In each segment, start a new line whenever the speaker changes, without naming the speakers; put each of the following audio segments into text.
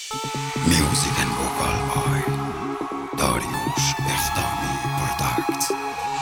Music and vocal by Dariush Ekhtami Product.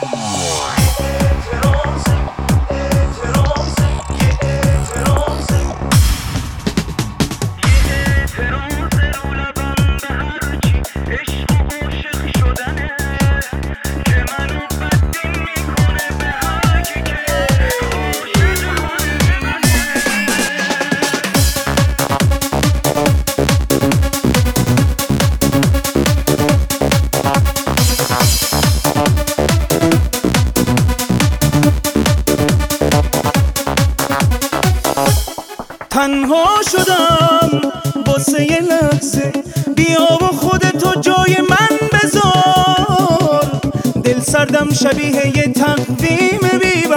تنها شدم واسه یه لحظه، بیا و خودتو جای من بذار. دل سردم شبیه یه تقویم بی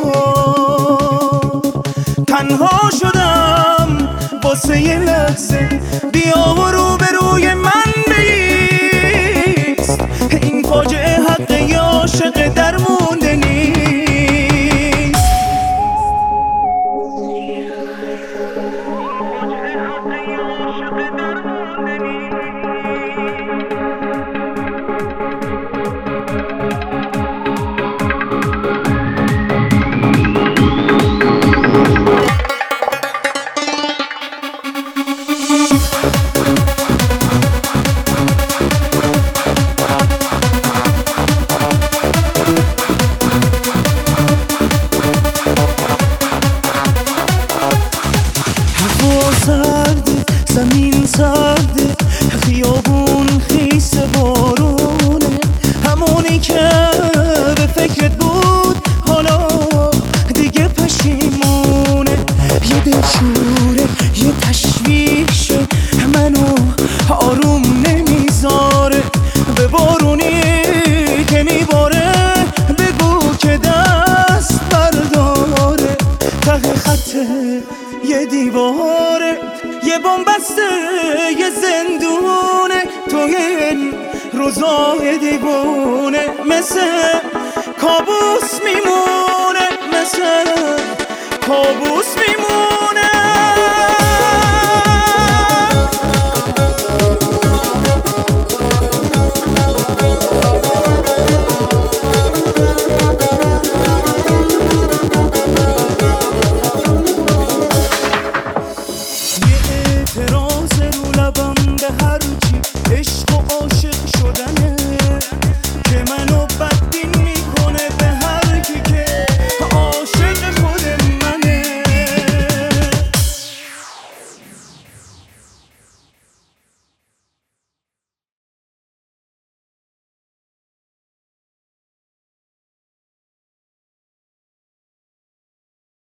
بهار. تنها شدم واسه یه لحظه، بیا و روبروی من بیست. این فاجعه حق یه عاشق درمونده نیست. سرده، زمین سرده، خیابون خیس بارونه. همونی که به فکرت بود حالا دیگه پشیمونه. یه دلشوره، یه تشویشه، منو آروم نمیذاره. به بارونی که میباره بگو که دست برداره. ته خطه یه دیواره، یه بن‌بسته، یه زندونه. تو این روزای دیوونه مثل کابوس میمونه، مثل کابوس میمونه.